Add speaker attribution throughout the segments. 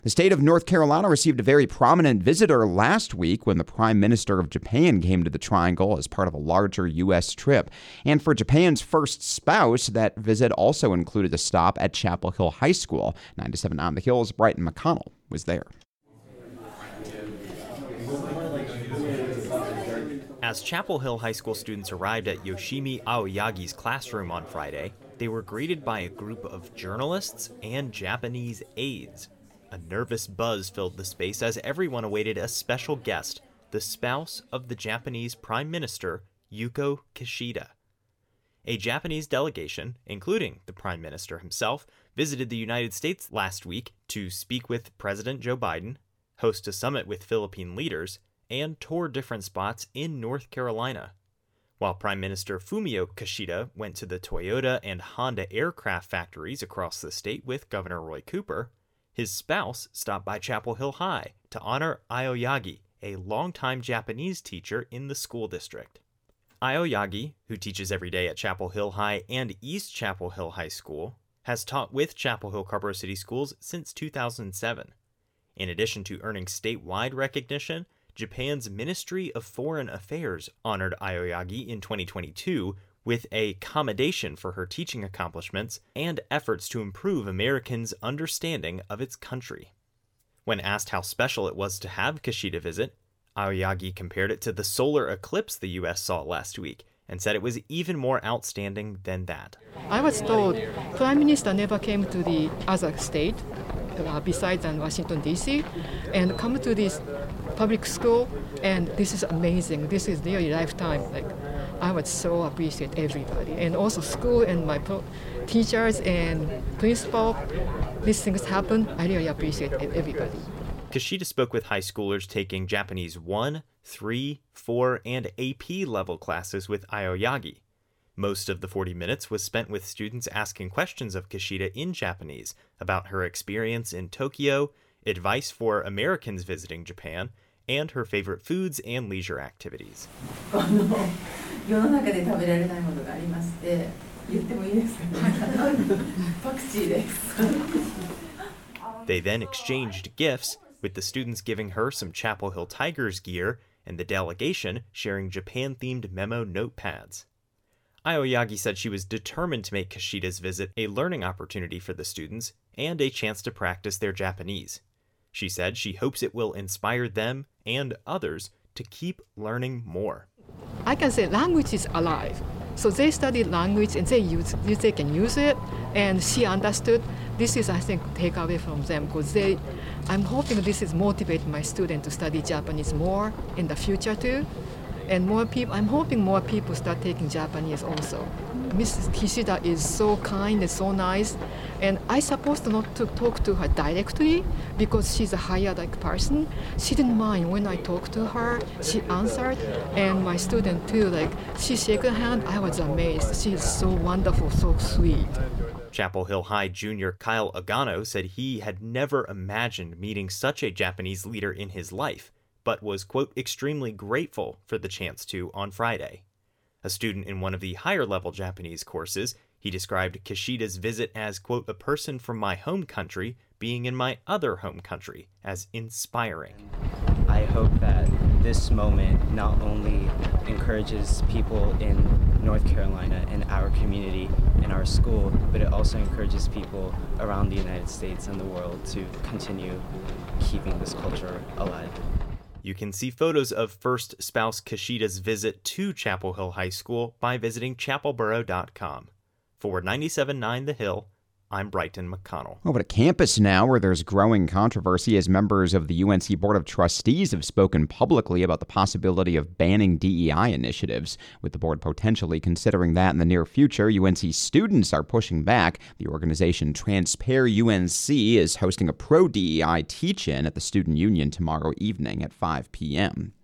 Speaker 1: The state of North Carolina received a very prominent visitor last week when the Prime Minister of Japan came to the Triangle as part of a larger U.S. trip. And for Japan's first spouse, that visit also included a stop at Chapel Hill High School. 9 to 7 on the Hill's Brighton McConnell was there.
Speaker 2: As Chapel Hill High School students arrived at Yoshimi Aoyagi's classroom on Friday, they were greeted by a group of journalists and Japanese aides. A nervous buzz filled the space as everyone awaited a special guest, the spouse of the Japanese Prime Minister, Yuko Kishida. A Japanese delegation, including the Prime Minister himself, visited the United States last week to speak with President Joe Biden, host a summit with Philippine leaders, and tour different spots in North Carolina. While Prime Minister Fumio Kishida went to the Toyota and Honda aircraft factories across the state with Governor Roy Cooper, his spouse stopped by Chapel Hill High to honor Aoyagi, a longtime Japanese teacher in the school district. Aoyagi, who teaches every day at Chapel Hill High and East Chapel Hill High School, has taught with Chapel Hill Carrboro City Schools since 2007. In addition to earning statewide recognition, Japan's Ministry of Foreign Affairs honored Aoyagi in 2022 with a commendation for her teaching accomplishments and efforts to improve Americans' understanding of its country. When asked how special it was to have Kishida visit, Aoyagi compared it to the solar eclipse the U.S. saw last week and said it was even more outstanding than that.
Speaker 3: I was told Prime Minister never came to the other state besides Washington, D.C., and come to this public school, and this is amazing. This is really lifetime. I would so appreciate everybody, and also school and my teachers and principal. These things happen. I really appreciate everybody.
Speaker 2: Kishida spoke with high schoolers taking Japanese 1, 3, 4, and AP level classes with Aoyagi. Most of the 40 minutes was spent with students asking questions of Kishida in Japanese about her experience in Tokyo, advice for Americans visiting Japan, and her favorite foods and leisure activities. They then exchanged gifts, with the students giving her some Chapel Hill Tigers gear and the delegation sharing Japan-themed memo notepads. Aoyagi said she was determined to make Kishida's visit a learning opportunity for the students and a chance to practice their Japanese. She said she hopes it will inspire them and others to keep learning more.
Speaker 3: I can say language is alive. So they studied language and they can use it, and she understood. This is, I think, takeaway from them, because I'm hoping this is motivate my students to study Japanese more in the future too. And I'm hoping more people start taking Japanese also. Mrs. Kishida is so kind and so nice, and I'm supposed not to talk to her directly because she's a higher person. She didn't mind when I talked to her. She answered, and my student too. She shook her hand. I was amazed. She is so wonderful, so sweet.
Speaker 2: Chapel Hill High junior Kyle Agano said he had never imagined meeting such a Japanese leader in his life, but was, quote, extremely grateful for the chance to on Friday. A student in one of the higher-level Japanese courses, he described Kishida's visit as, quote, a person from my home country being in my other home country as inspiring.
Speaker 4: I hope that this moment not only encourages people in North Carolina and our community and our school, but it also encourages people around the United States and the world to continue keeping this culture alive.
Speaker 2: You can see photos of first spouse Kishida's visit to Chapel Hill High School by visiting chapelboro.com. For 97.9 The Hill, I'm Brighton McConnell.
Speaker 1: Over to campus now, where there's growing controversy as members of the UNC Board of Trustees have spoken publicly about the possibility of banning DEI initiatives. With the board potentially considering that in the near future, UNC students are pushing back. The organization TransparUNC is hosting a pro-DEI teach-in at the Student Union tomorrow evening at 5 p.m.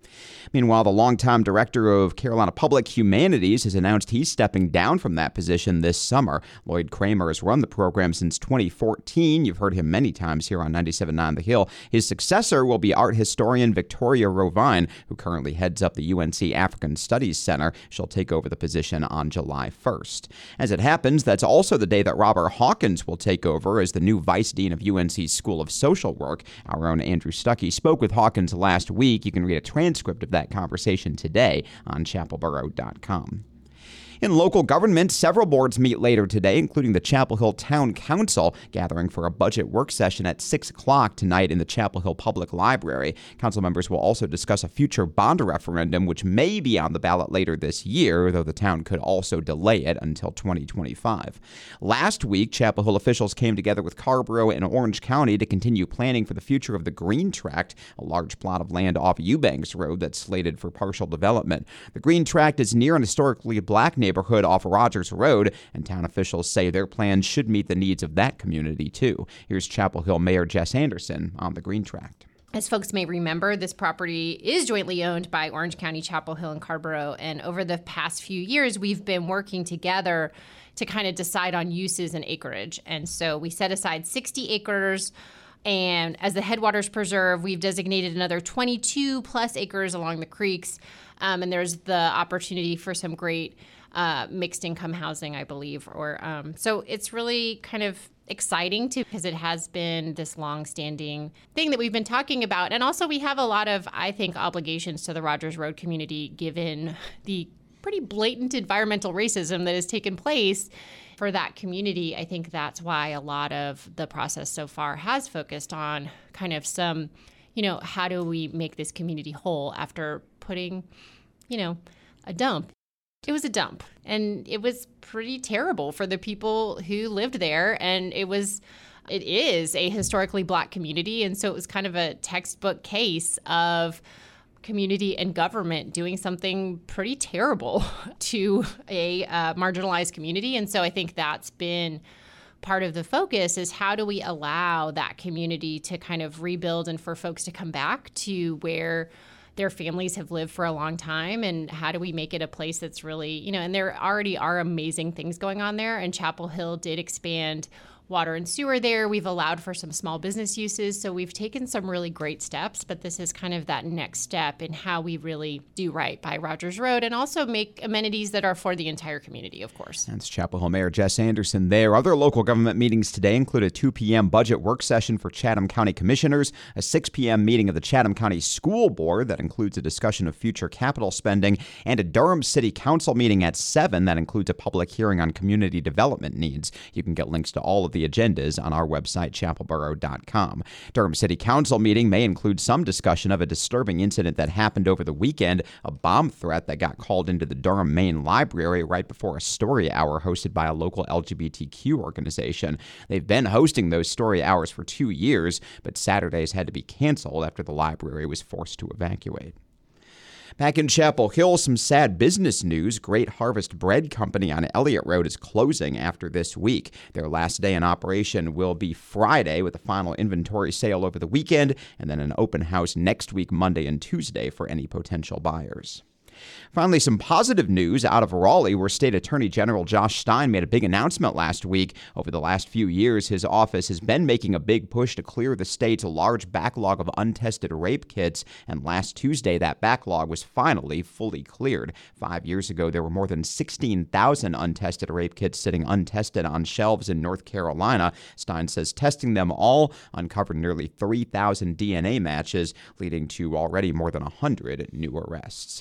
Speaker 1: Meanwhile, the longtime director of Carolina Public Humanities has announced he's stepping down from that position this summer. Lloyd Kramer has run the program since 2014. You've heard him many times here on 97.9 The Hill. His successor will be art historian Victoria Rovine, who currently heads up the UNC African Studies Center. She'll take over the position on July 1st. As it happens, that's also the day that Robert Hawkins will take over as the new vice dean of UNC's School of Social Work. Our own Andrew Stuckey spoke with Hawkins last week. You can read a transcript of that conversation today on chapelboro.com. In local government, several boards meet later today, including the Chapel Hill Town Council, gathering for a budget work session at 6 o'clock tonight in the Chapel Hill Public Library. Council members will also discuss a future bond referendum, which may be on the ballot later this year, though the town could also delay it until 2025. Last week, Chapel Hill officials came together with Carrboro and Orange County to continue planning for the future of the Green Tract, a large plot of land off Eubanks Road that's slated for partial development. The Green Tract is near an historically black neighborhood off Rogers Road, and town officials say their plans should meet the needs of that community, too. Here's Chapel Hill Mayor Jess Anderson on the Green Tract.
Speaker 5: As folks may remember, this property is jointly owned by Orange County, Chapel Hill, and Carrboro, and over the past few years, we've been working together to kind of decide on uses and acreage. And so we set aside 60 acres, and as the Headwaters Preserve, we've designated another 22 plus acres along the creeks, and there's the opportunity for some great mixed income housing, I believe. So it's really kind of exciting too, because it has been this long-standing thing that we've been talking about. And also we have a lot of, I think, obligations to the Rogers Road community, given the pretty blatant environmental racism that has taken place for that community. I think that's why a lot of the process so far has focused on kind of some, how do we make this community whole after putting, a dump. It was a dump, and it was pretty terrible for the people who lived there, and it is a historically black community, and so it was kind of a textbook case of community and government doing something pretty terrible to a marginalized community. And so I think that's been part of the focus, is how do we allow that community to kind of rebuild and for folks to come back to where their families have lived for a long time, and how do we make it a place that's really, and there already are amazing things going on there, and Chapel Hill did expand water and sewer there. We've allowed for some small business uses, so we've taken some really great steps, but this is kind of that next step in how we really do right by Rogers Road and also make amenities that are for the entire community, of course.
Speaker 1: That's Chapel Hill Mayor Jess Anderson there. Other local government meetings today include a 2 p.m. budget work session for Chatham County Commissioners, a 6 p.m. meeting of the Chatham County School Board that includes a discussion of future capital spending, and a Durham City Council meeting at 7 that includes a public hearing on community development needs. You can get links to all of the agendas on our website, chapelboro.com. Durham City Council meeting may include some discussion of a disturbing incident that happened over the weekend, a bomb threat that got called into the Durham Main Library right before a story hour hosted by a local LGBTQ organization. They've been hosting those story hours for 2 years, but Saturdays had to be canceled after the library was forced to evacuate. Back in Chapel Hill, some sad business news. Great Harvest Bread Company on Elliott Road is closing after this week. Their last day in operation will be Friday, with a final inventory sale over the weekend, and then an open house next week, Monday and Tuesday, for any potential buyers. Finally, some positive news out of Raleigh, where State Attorney General Josh Stein made a big announcement last week. Over the last few years, his office has been making a big push to clear the state's large backlog of untested rape kits, and last Tuesday, that backlog was finally fully cleared. 5 years ago, there were more than 16,000 untested rape kits sitting untested on shelves in North Carolina. Stein says testing them all uncovered nearly 3,000 DNA matches, leading to already more than 100 new arrests.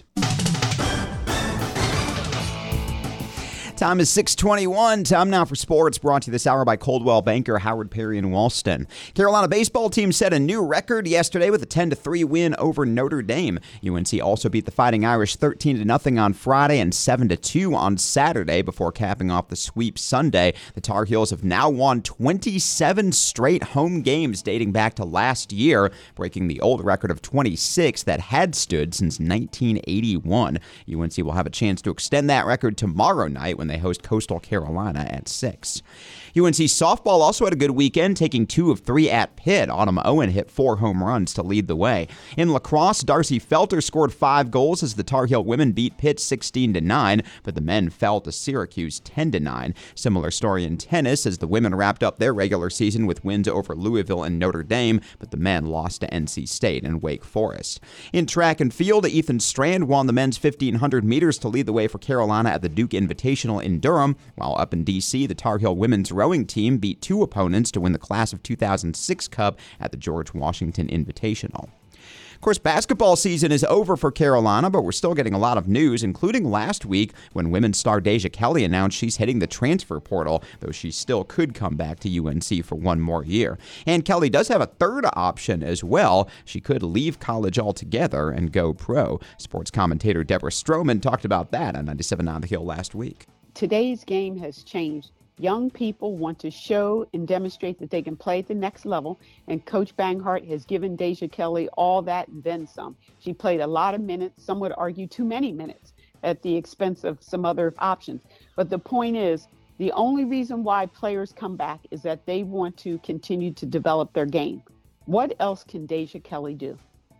Speaker 1: Time is 6:21. Time now for sports, brought to you this hour by Coldwell Banker, Howard Perry, and Walston. Carolina baseball team set a new record yesterday with a 10-3 win over Notre Dame. UNC also beat the Fighting Irish 13-0 on Friday and 7-2 on Saturday before capping off the sweep Sunday. The Tar Heels have now won 27 straight home games dating back to last year, breaking the old record of 26 that had stood since 1981. UNC will have a chance to extend that record tomorrow night when they host Coastal Carolina at 6. UNC softball also had a good weekend, taking 2 of 3 at Pitt. Autumn Owen hit 4 home runs to lead the way. In lacrosse, Darcy Felter scored 5 goals as the Tar Heel women beat Pitt 16-9, but the men fell to Syracuse 10-9. Similar story in tennis as the women wrapped up their regular season with wins over Louisville and Notre Dame, but the men lost to NC State and Wake Forest. In track and field, Ethan Strand won the men's 1,500 meters to lead the way for Carolina at the Duke Invitational in Durham, while up in D.C., the Tar Heel women's rowing team beat 2 opponents to win the Class of 2006 Cup at the George Washington Invitational. Of course, basketball season is over for Carolina, but we're still getting a lot of news, including last week when women's star Deja Kelly announced she's hitting the transfer portal, though she still could come back to UNC for 1 more year. And Kelly does have a third option as well. She could leave college altogether and go pro. Sports commentator Deborah Stroman talked about that on 97 on the Hill last week.
Speaker 6: Today's game has changed. Young people want to show and demonstrate that they can play at the next level, and Coach Banghart has given Deja Kelly all that and then some. She played a lot of minutes, some would argue too many minutes, at the expense of some other options. But the point is, the only reason why players come back is that they want to continue to develop their game. What else can Deja Kelly do?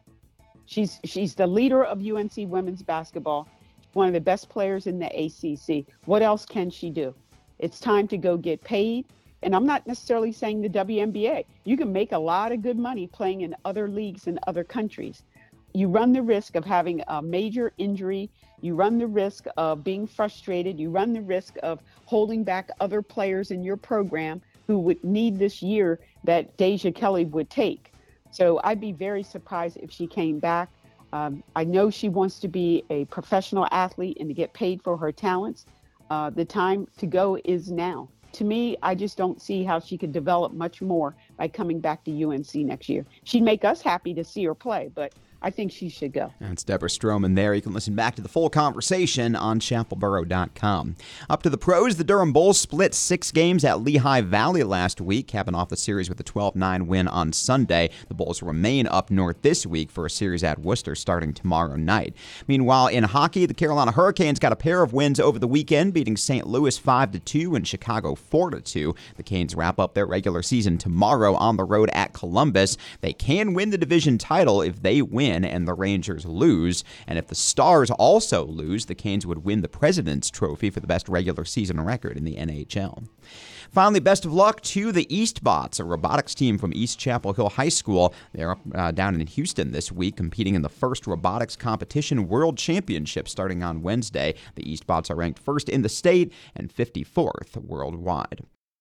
Speaker 6: She's the leader of UNC women's basketball, one of the best players in the ACC. What else can she do? It's time to go get paid. And I'm not necessarily saying the WNBA. You can make a lot of good money playing in other leagues in other countries. You run the risk of having a major injury. You run the risk of being frustrated. You run the risk of holding back other players in your program who would need this year that Deja Kelly would take. So I'd be very surprised if she came back. I know she wants to be a professional athlete and to get paid for her talents. The time to go is now. To me, I just don't see how she could develop much more by coming back to UNC next year. She'd make us happy to see her play, but I think she should go.
Speaker 1: That's Deborah Stroman there. You can listen back to the full conversation on chapelboro.com. Up to the pros, the Durham Bulls split 6 games at Lehigh Valley last week, capping off the series with a 12-9 win on Sunday. The Bulls remain up north this week for a series at Worcester starting tomorrow night. Meanwhile, in hockey, the Carolina Hurricanes got a pair of wins over the weekend, beating St. Louis 5-2 and Chicago 4-2. The Canes wrap up their regular season tomorrow on the road at Columbus. They can win the division title if they win and the Rangers lose. And if the Stars also lose, the Canes would win the President's Trophy for the best regular season record in the NHL. Finally, best of luck to the Eastbots, a robotics team from East Chapel Hill High School. They're up down in Houston this week, competing in the first robotics competition world championship starting on Wednesday. The Eastbots are ranked first in the state and 54th worldwide.